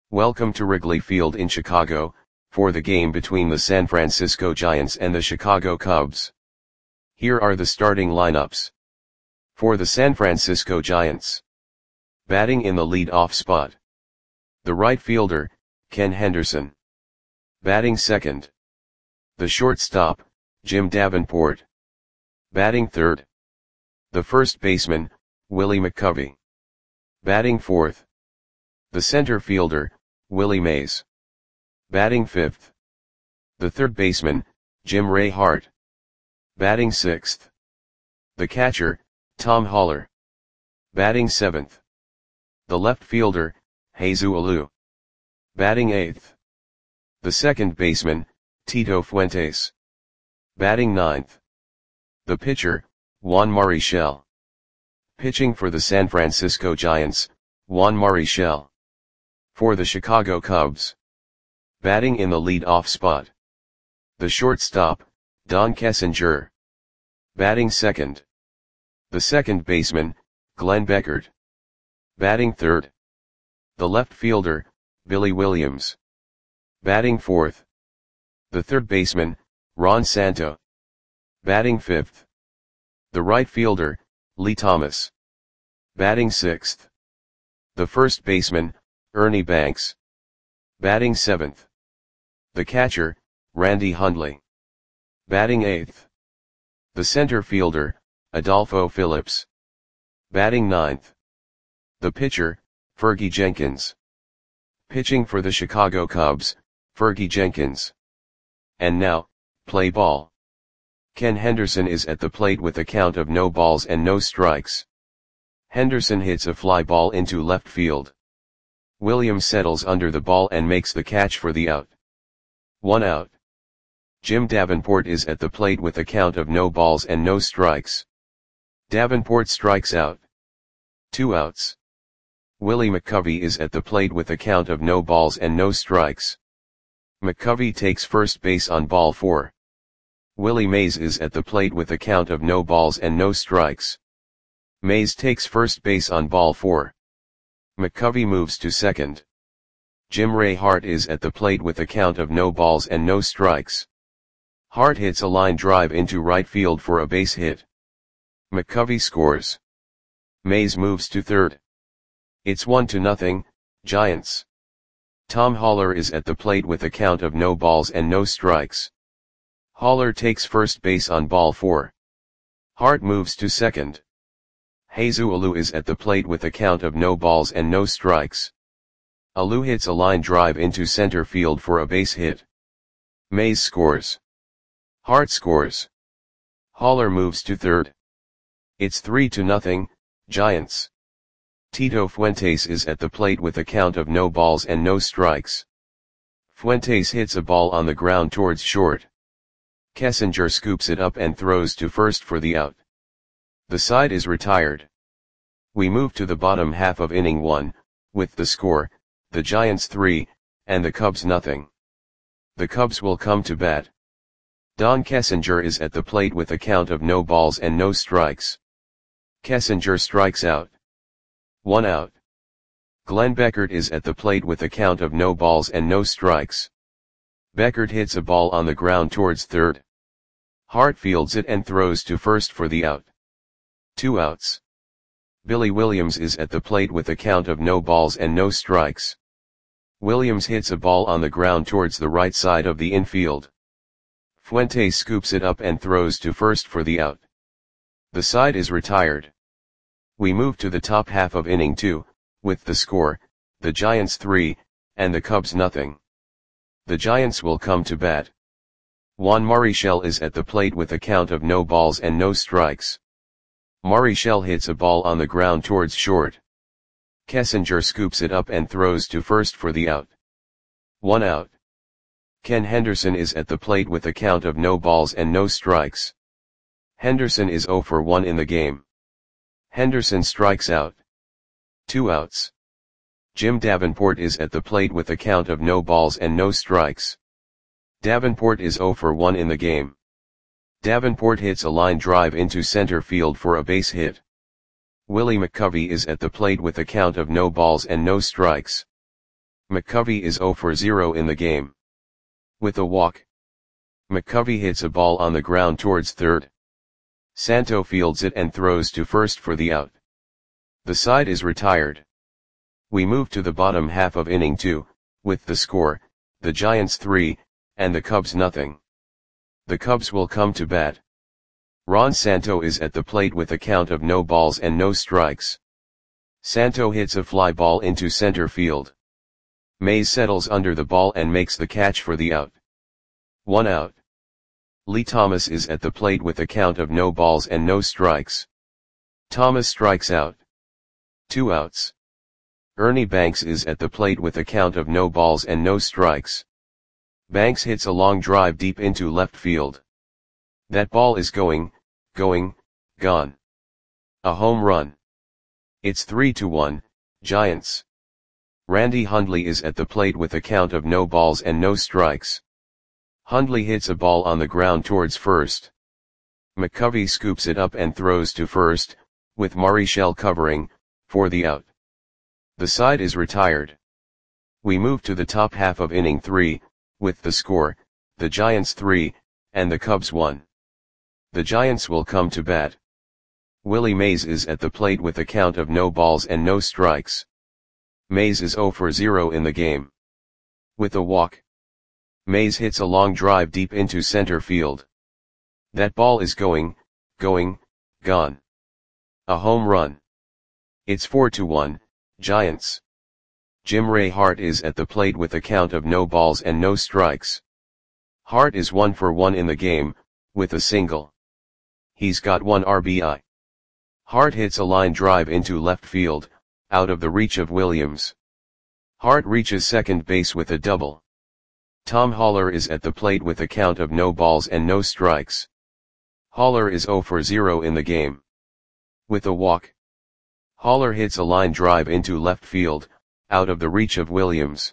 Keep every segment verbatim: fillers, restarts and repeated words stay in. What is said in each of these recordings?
Welcome to Wrigley Field in Chicago, for the game between the San Francisco Giants and the Chicago Cubs. Here are the starting lineups. For the San Francisco Giants. Batting in the lead-off spot. The right fielder, Ken Henderson. Batting second. The shortstop, Jim Davenport. Batting third. The first baseman, Willie McCovey. Batting fourth. The center fielder, Willie Mays. Batting fifth. The third baseman, Jim Ray Hart. Batting sixth. The catcher, Tom Haller. Batting seventh. The left fielder, Jesus Alou. Batting eighth. The second baseman, Tito Fuentes. Batting ninth. The pitcher, Juan Marichal. Pitching for the San Francisco Giants, Juan Marichal. For the Chicago Cubs. Batting in the lead-off spot. The shortstop, Don Kessinger. Batting second. The second baseman, Glenn Beckert. Batting third. The left fielder, Billy Williams. Batting fourth. The third baseman, Ron Santo. Batting fifth. The right fielder, Lee Thomas. Batting sixth. The first baseman, Ernie Banks. Batting seventh. The catcher, Randy Hundley. Batting eighth. The center fielder, Adolfo Phillips. Batting ninth. The pitcher, Fergie Jenkins. Pitching for the Chicago Cubs, Fergie Jenkins. And now, play ball. Ken Henderson is at the plate with a count of no balls and no strikes. Henderson hits a fly ball into left field. Williams settles under the ball and makes the catch for the out. One out. Jim Davenport is at the plate with a count of no balls and no strikes. Davenport strikes out. Two outs. Willie McCovey is at the plate with a count of no balls and no strikes. McCovey takes first base on ball four. Willie Mays is at the plate with a count of no balls and no strikes. Mays takes first base on ball four. McCovey moves to second. Jim Ray Hart is at the plate with a count of no balls and no strikes. Hart hits a line drive into right field for a base hit. McCovey scores. Mays moves to third. It's one to nothing, Giants. Tom Haller is at the plate with a count of no balls and no strikes. Haller takes first base on ball four. Hart moves to second. Jesus Alou is at the plate with a count of no balls and no strikes. Alou hits a line drive into center field for a base hit. Mays scores. Hart scores. Haller moves to third. It's three to nothing, Giants. Tito Fuentes is at the plate with a count of no balls and no strikes. Fuentes hits a ball on the ground towards short. Kessinger scoops it up and throws to first for the out. The side is retired. We move to the bottom half of inning one, with the score, the Giants three, and the Cubs nothing. The Cubs will come to bat. Don Kessinger is at the plate with a count of no balls and no strikes. Kessinger strikes out. One out. Glenn Beckert is at the plate with a count of no balls and no strikes. Beckert hits a ball on the ground towards third. Hart fields it and throws to first for the out. Two outs. Billy Williams is at the plate with a count of no balls and no strikes. Williams hits a ball on the ground towards the right side of the infield. Fuentes scoops it up and throws to first for the out. The side is retired. We move to the top half of inning two, with the score, the Giants three, and the Cubs nothing. The Giants will come to bat. Juan Marichal is at the plate with a count of no balls and no strikes. Marichal hits a ball on the ground towards short. Kessinger scoops it up and throws to first for the out. One out. Ken Henderson is at the plate with a count of no balls and no strikes. Henderson is zero for one in the game. Henderson strikes out. Two outs. Jim Davenport is at the plate with a count of no balls and no strikes. Davenport is zero for one in the game. Davenport hits a line drive into center field for a base hit. Willie McCovey is at the plate with a count of no balls and no strikes. McCovey is zero for zero in the game. With a walk, McCovey hits a ball on the ground towards third. Santo fields it and throws to first for the out. The side is retired. We move to the bottom half of inning two, with the score, the Giants three, and the Cubs nothing. The Cubs will come to bat. Ron Santo is at the plate with a count of no balls and no strikes. Santo hits a fly ball into center field. Mays settles under the ball and makes the catch for the out. One out. Lee Thomas is at the plate with a count of no balls and no strikes. Thomas strikes out. Two outs. Ernie Banks is at the plate with a count of no balls and no strikes. Banks hits a long drive deep into left field. That ball is going, going, gone. A home run. It's three to one, Giants. Randy Hundley is at the plate with a count of no balls and no strikes. Hundley hits a ball on the ground towards first. McCovey scoops it up and throws to first, with Marichal covering, for the out. The side is retired. We move to the top half of inning three, with the score, the Giants three, and the Cubs one. The Giants will come to bat. Willie Mays is at the plate with a count of no balls and no strikes. Mays is zero for zero in the game. With a walk, Mays hits a long drive deep into center field. That ball is going, going, gone. A home run. It's four to one, Giants. Jim Ray Hart is at the plate with a count of no balls and no strikes. Hart is one for one in the game, with a single. He's got one R B I. Hart hits a line drive into left field, out of the reach of Williams. Hart reaches second base with a double. Tom Haller is at the plate with a count of no balls and no strikes. Haller is zero for zero in the game. With a walk, Haller hits a line drive into left field, out of the reach of Williams.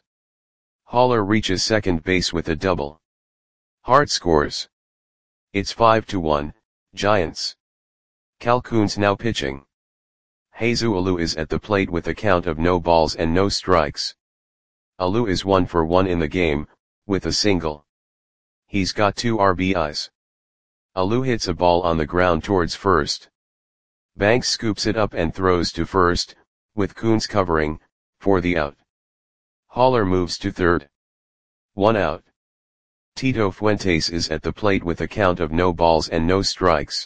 Haller reaches second base with a double. Hart scores. It's five to one, Giants. Cal Koons now pitching. Jesus Alou is at the plate with a count of no balls and no strikes. Alou is one for one in the game, with a single. He's got two R B Is. Alou hits a ball on the ground towards first. Banks scoops it up and throws to first, with Koons covering, for the out. Haller moves to third. One out. Tito Fuentes is at the plate with a count of no balls and no strikes.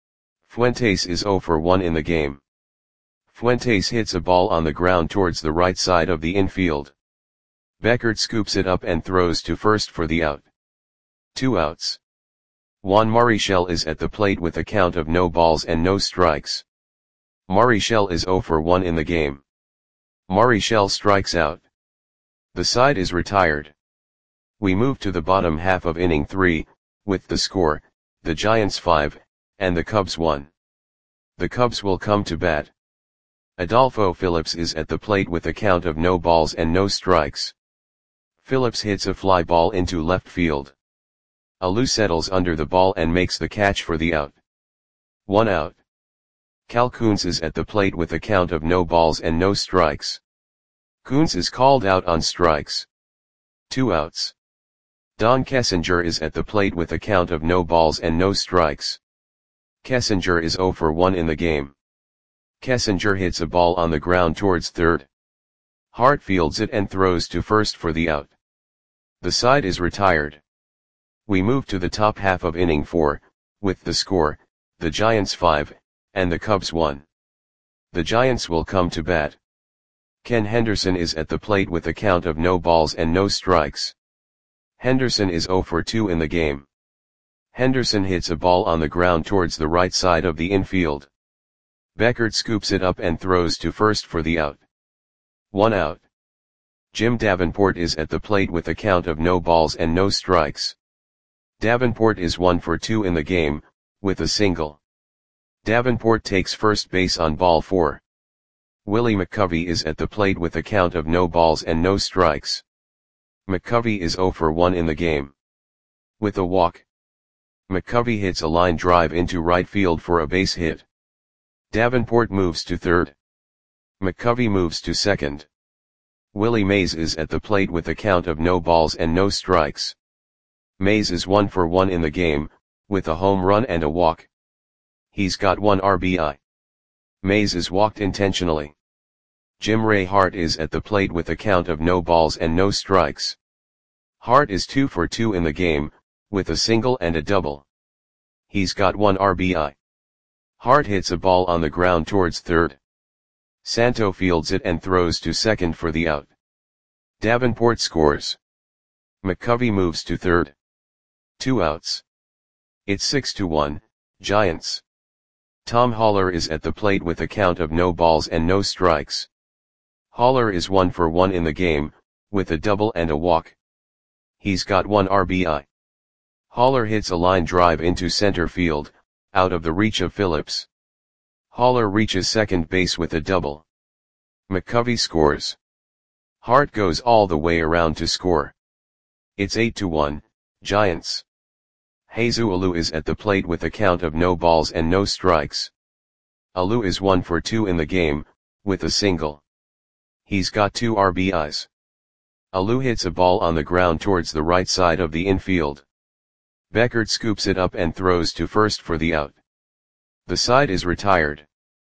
Fuentes is zero for one in the game. Fuentes hits a ball on the ground towards the right side of the infield. Beckert scoops it up and throws to first for the out. Two outs. Juan Marichal is at the plate with a count of no balls and no strikes. Marichal is zero for one in the game. Marichal strikes out. The side is retired. We move to the bottom half of inning three, with the score, the Giants five, and the Cubs one. The Cubs will come to bat. Adolfo Phillips is at the plate with a count of no balls and no strikes. Phillips hits a fly ball into left field. Alou settles under the ball and makes the catch for the out. One out. Cal Koons is at the plate with a count of no balls and no strikes. Koons is called out on strikes. Two outs. Don Kessinger is at the plate with a count of no balls and no strikes. Kessinger is zero for one in the game. Kessinger hits a ball on the ground towards third. Hart fields it and throws to first for the out. The side is retired. We move to the top half of inning four, with the score, the Giants five, and the Cubs one. The Giants will come to bat. Ken Henderson is at the plate with a count of no balls and no strikes. Henderson is zero for two in the game. Henderson hits a ball on the ground towards the right side of the infield. Beckert scoops it up and throws to first for the out. One out. Jim Davenport is at the plate with a count of no balls and no strikes. Davenport is one for two in the game, with a single. Davenport takes first base on ball four. Willie McCovey is at the plate with a count of no balls and no strikes. McCovey is zero for one in the game. With a walk, McCovey hits a line drive into right field for a base hit. Davenport moves to third. McCovey moves to second. Willie Mays is at the plate with a count of no balls and no strikes. Mays is one for one in the game, with a home run and a walk. He's got one R B I. Mays is walked intentionally. Jim Ray Hart is at the plate with a count of no balls and no strikes. Hart is two for two in the game, with a single and a double. He's got one R B I. Hart hits a ball on the ground towards third. Santo fields it and throws to second for the out. Davenport scores. McCovey moves to third. Two outs. It's six to one, Giants. Tom Haller is at the plate with a count of no balls and no strikes. Haller is one for one in the game, with a double and a walk. He's got one R B I. Haller hits a line drive into center field, out of the reach of Phillips. Haller reaches second base with a double. McCovey scores. Hart goes all the way around to score. It's eight to one, Giants. Jesus Alou is at the plate with a count of no balls and no strikes. Alou is one for two in the game, with a single. He's got two R B Is. Alou hits a ball on the ground towards the right side of the infield. Beckert scoops it up and throws to first for the out. The side is retired.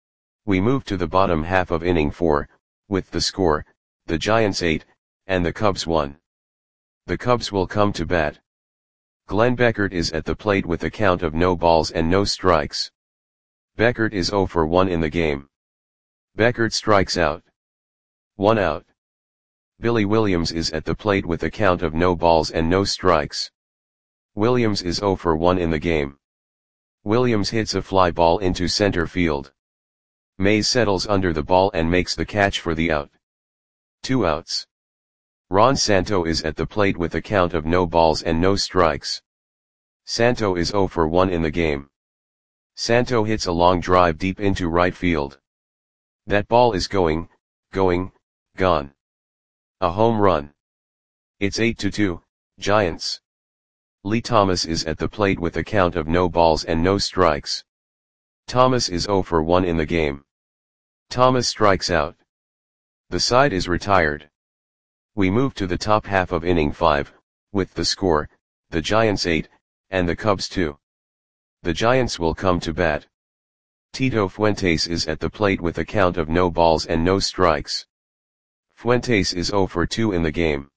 We move to the bottom half of inning four, with the score, the Giants eight, and the Cubs one. The Cubs will come to bat. Glenn Beckert is at the plate with a count of no balls and no strikes. Beckert is zero for one in the game. Beckert strikes out. One out. Billy Williams is at the plate with a count of no balls and no strikes. Williams is zero for one in the game. Williams hits a fly ball into center field. Mays settles under the ball and makes the catch for the out. Two outs. Ron Santo is at the plate with a count of no balls and no strikes. Santo is zero for one in the game. Santo hits a long drive deep into right field. That ball is going, going, gone. A home run. It's eight to two, Giants. Lee Thomas is at the plate with a count of no balls and no strikes. Thomas is zero for one in the game. Thomas strikes out. The side is retired. We move to the top half of inning five, with the score, the Giants eight, and the Cubs two. The Giants will come to bat. Tito Fuentes is at the plate with a count of no balls and no strikes. Fuentes is zero for two in the game.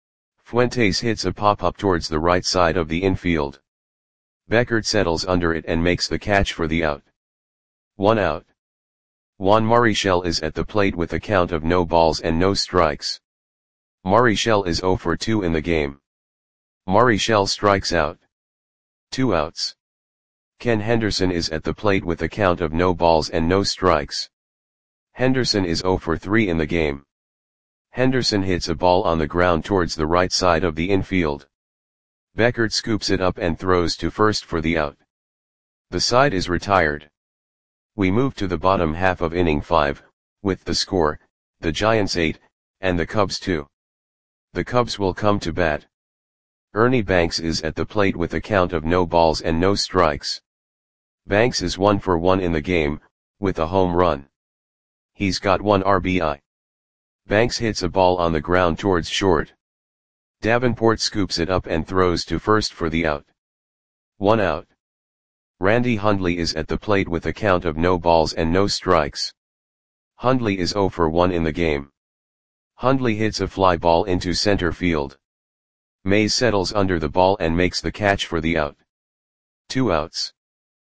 Fuentes hits a pop-up towards the right side of the infield. Beckert settles under it and makes the catch for the out. One out. Juan Marichal is at the plate with a count of no balls and no strikes. Marichal is zero for two in the game. Marichal strikes out. Two outs. Ken Henderson is at the plate with a count of no balls and no strikes. Henderson is zero for three in the game. Henderson hits a ball on the ground towards the right side of the infield. Beckert scoops it up and throws to first for the out. The side is retired. We move to the bottom half of inning five, with the score, the Giants eight, and the Cubs two. The Cubs will come to bat. Ernie Banks is at the plate with a count of no balls and no strikes. Banks is one for one in the game, with a home run. He's got one R B I. Banks hits a ball on the ground towards short. Davenport scoops it up and throws to first for the out. One out. Randy Hundley is at the plate with a count of no balls and no strikes. Hundley is zero for one in the game. Hundley hits a fly ball into center field. Mays settles under the ball and makes the catch for the out. Two outs.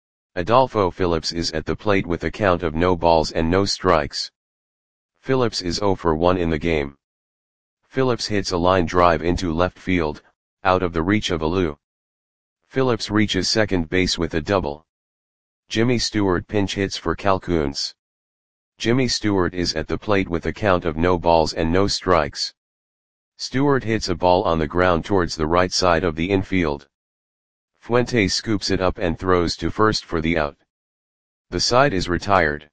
Adolfo Phillips is at the plate with a count of no balls and no strikes. Phillips is zero for one in the game. Phillips hits a line drive into left field, out of the reach of Alou. Phillips reaches second base with a double. Jimmy Stewart pinch hits for Calcouns. Jimmy Stewart is at the plate with a count of no balls and no strikes. Stewart hits a ball on the ground towards the right side of the infield. Fuentes scoops it up and throws to first for the out. The side is retired.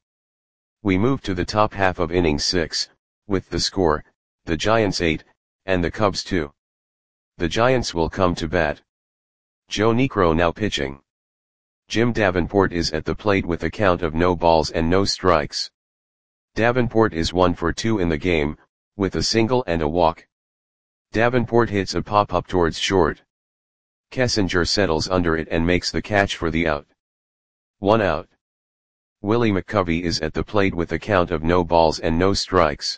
We move to the top half of inning six, with the score, the Giants eight, and the Cubs two. The Giants will come to bat. Joe Niekro now pitching. Jim Davenport is at the plate with a count of no balls and no strikes. Davenport is one for two in the game, with a single and a walk. Davenport hits a pop-up towards short. Kessinger settles under it and makes the catch for the out. One out. Willie McCovey is at the plate with a count of no balls and no strikes.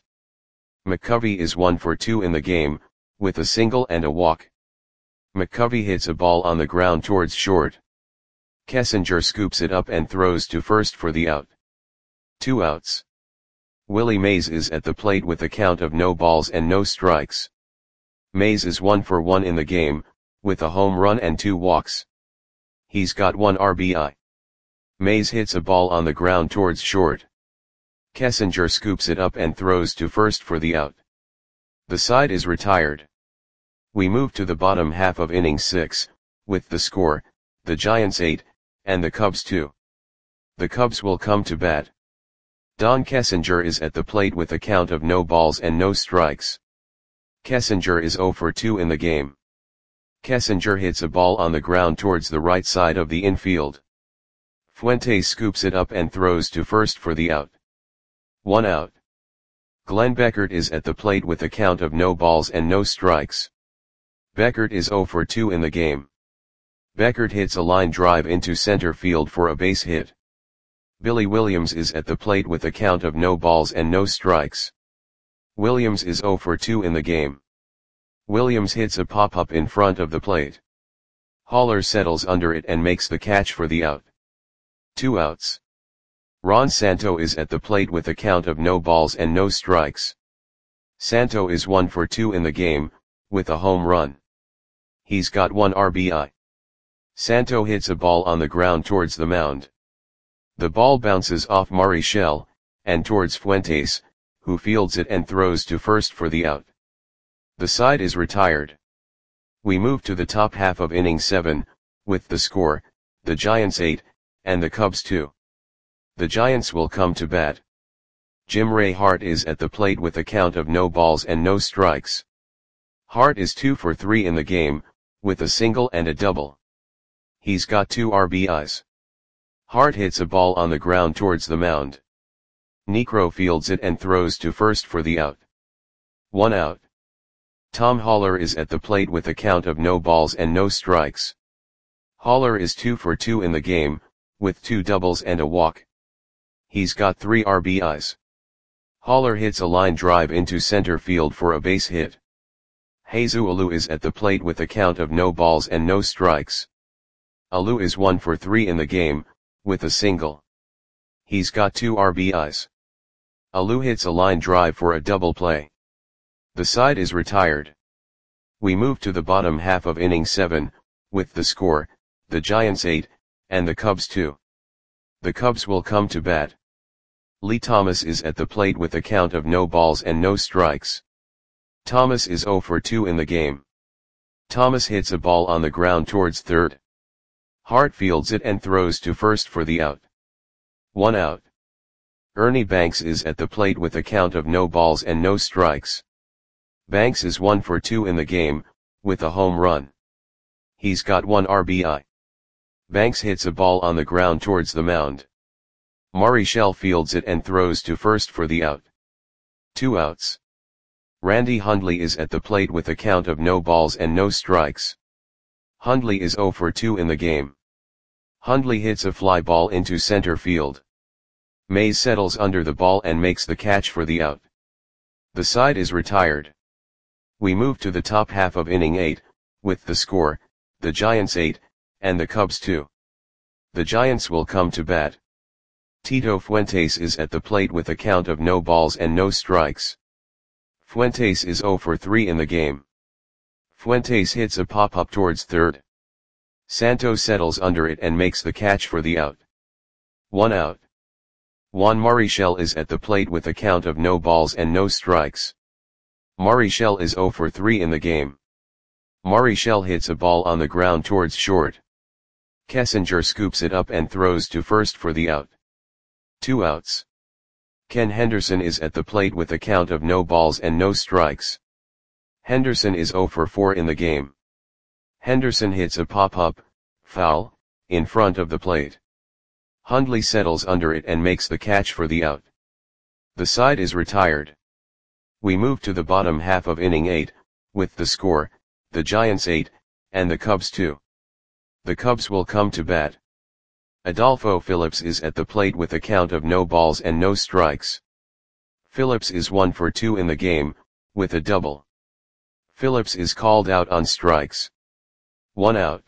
McCovey is one for two in the game, with a single and a walk. McCovey hits a ball on the ground towards short. Kessinger scoops it up and throws to first for the out. Two outs. Willie Mays is at the plate with a count of no balls and no strikes. Mays is one for one in the game, with a home run and two walks. He's got one R B I. Mays hits a ball on the ground towards short. Kessinger scoops it up and throws to first for the out. The side is retired. We move to the bottom half of inning six, with the score, the Giants eight, and the Cubs two. The Cubs will come to bat. Don Kessinger is at the plate with a count of no balls and no strikes. Kessinger is zero for two in the game. Kessinger hits a ball on the ground towards the right side of the infield. Fuentes scoops it up and throws to first for the out. One out. Glenn Beckert is at the plate with a count of no balls and no strikes. Beckert is zero for two in the game. Beckert hits a line drive into center field for a base hit. Billy Williams is at the plate with a count of no balls and no strikes. Williams is zero for two in the game. Williams hits a pop-up in front of the plate. Haller settles under it and makes the catch for the out. Two outs. Ron Santo is at the plate with a count of no balls and no strikes. Santo is one for two in the game, with a home run. He's got one R B I. Santo hits a ball on the ground towards the mound. The ball bounces off Murray Shell, and towards Fuentes, who fields it and throws to first for the out. The side is retired. We move to the top half of inning seven, with the score, the Giants eight, and the Cubs two. The Giants will come to bat. Jim Ray Hart is at the plate with a count of no balls and no strikes. Hart is two for three in the game, with a single and a double. He's got two R B Is. Hart hits a ball on the ground towards the mound. Niekro fields it and throws to first for the out. One out. Tom Haller is at the plate with a count of no balls and no strikes. Haller is two for two in the game, with two doubles and a walk. He's got three R B Is. Haller hits a line drive into center field for a base hit. Jesus Alou is at the plate with a count of no balls and no strikes. Alou is one for three in the game, with a single. He's got two R B Is. Alou hits a line drive for a double play. The side is retired. We move to the bottom half of inning seven, with the score, the Giants eight, and the Cubs two. The Cubs will come to bat. Lee Thomas is at the plate with a count of no balls and no strikes. Thomas is zero for two in the game. Thomas hits a ball on the ground towards third. Hart fields it and throws to first for the out. One out. Ernie Banks is at the plate with a count of no balls and no strikes. Banks is one for two in the game, with a home run. He's got one R B I. Banks hits a ball on the ground towards the mound. Murray Shell fields it and throws to first for the out. Two outs. Randy Hundley is at the plate with a count of no balls and no strikes. Hundley is zero for two in the game. Hundley hits a fly ball into center field. Mays settles under the ball and makes the catch for the out. The side is retired. We move to the top half of inning eight, with the score, the Giants eight, and the Cubs two. The Giants will come to bat. Tito Fuentes is at the plate with a count of no balls and no strikes. Fuentes is zero for three in the game. Fuentes hits a pop-up towards third. Santo settles under it and makes the catch for the out. One out. Juan Marichal is at the plate with a count of no balls and no strikes. Marichal is zero for three in the game. Marichal hits a ball on the ground towards short. Kessinger scoops it up and throws to first for the out. Two outs. Ken Henderson is at the plate with a count of no balls and no strikes. Henderson is zero for four in the game. Henderson hits a pop-up, foul, in front of the plate. Hundley settles under it and makes the catch for the out. The side is retired. We move to the bottom half of inning eight, with the score, the Giants eight, and the Cubs two. The Cubs will come to bat. Adolfo Phillips is at the plate with a count of no balls and no strikes. Phillips is one for two in the game, with a double. Phillips is called out on strikes. One out.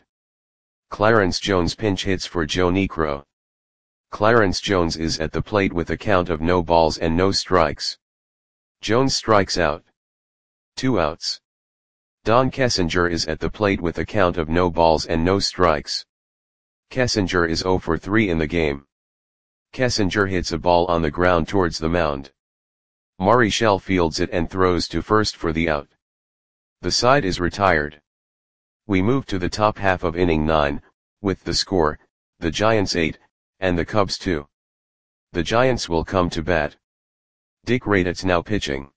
Clarence Jones pinch hits for Joe Niekro. Clarence Jones is at the plate with a count of no balls and no strikes. Jones strikes out. Two outs. Don Kessinger is at the plate with a count of no balls and no strikes. Kessinger is zero for three in the game. Kessinger hits a ball on the ground towards the mound. Marichal fields it and throws to first for the out. The side is retired. We move to the top half of inning nine, with the score, the Giants eight, and the Cubs two. The Giants will come to bat. Dick Raditz now pitching.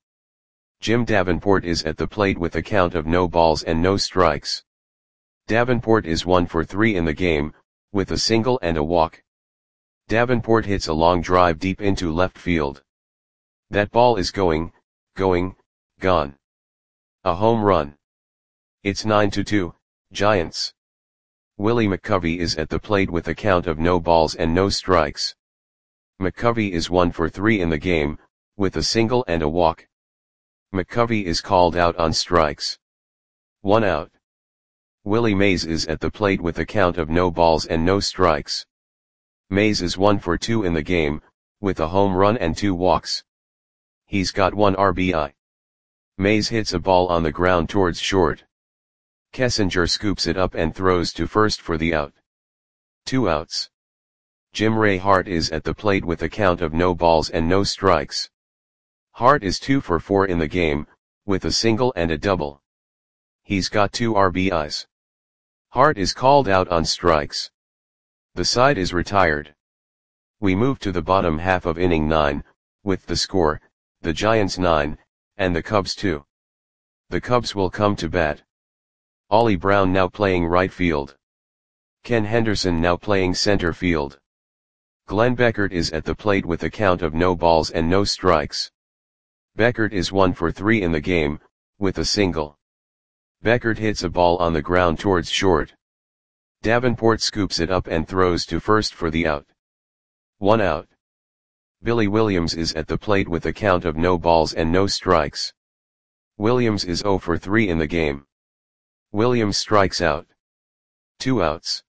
Jim Davenport is at the plate with a count of no balls and no strikes. Davenport is one for three in the game, with a single and a walk. Davenport hits a long drive deep into left field. That ball is going, going, gone. A home run. It's nine to two, Giants. Willie McCovey is at the plate with a count of no balls and no strikes. McCovey is one for three in the game, with a single and a walk. McCovey is called out on strikes. One out. Willie Mays is at the plate with a count of no balls and no strikes. Mays is one for two in the game, with a home run and two walks. He's got one R B I. Mays hits a ball on the ground towards short. Kessinger scoops it up and throws to first for the out. Two outs. Jim Ray Hart is at the plate with a count of no balls and no strikes. Hart is two for four in the game, with a single and a double. He's got two R B Is. Hart is called out on strikes. The side is retired. We move to the bottom half of inning nine, with the score, the Giants nine, and the Cubs two. The Cubs will come to bat. Ollie Brown now playing right field. Ken Henderson now playing center field. Glenn Beckert is at the plate with a count of no balls and no strikes. Beckert is one for three in the game, with a single. Beckert hits a ball on the ground towards short. Davenport scoops it up and throws to first for the out. One out. Billy Williams is at the plate with a count of no balls and no strikes. Williams is zero for three in the game. Williams strikes out. Two outs.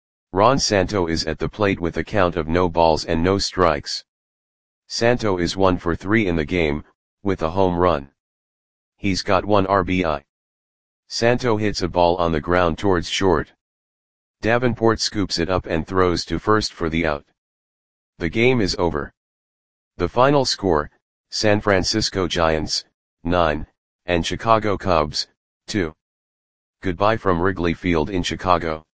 Ron Santo is at the plate with a count of no balls and no strikes. Santo is one for three in the game, with a home run. He's got one R B I. Santo hits a ball on the ground towards short. Davenport scoops it up and throws to first for the out. The game is over. The final score, San Francisco Giants, nine, and Chicago Cubs, two. Goodbye from Wrigley Field in Chicago.